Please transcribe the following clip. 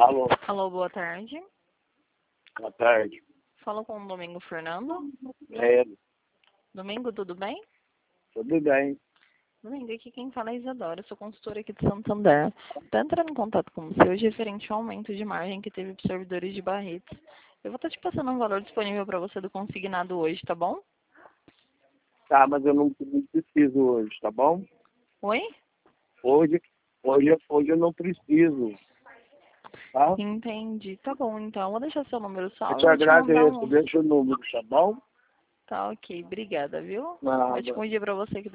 Alô, Alô, boa tarde. boa tarde. Falo com o Domingo Fernando. É, Domingo, tudo bem? tudo bem. Domingo, aqui quem fala é Isadora, sou consultora aqui de Santander. Estou entrando em contato com você hoje referente ao aumento de margem que teve para os servidores de Barretos. Eu vou estar te passando um valor disponível para você do consignado hoje, tá bom? Tá, mas eu não preciso hoje, tá bom? Oi? Hoje eu não preciso, tá? Entendi. Tá bom, então. Vou deixar seu número Eu salvo te e vou te mandar agradeço, um... deixa o número, tá bom? Tá ok, obrigada, viu? Nada. Ótimo dia para você.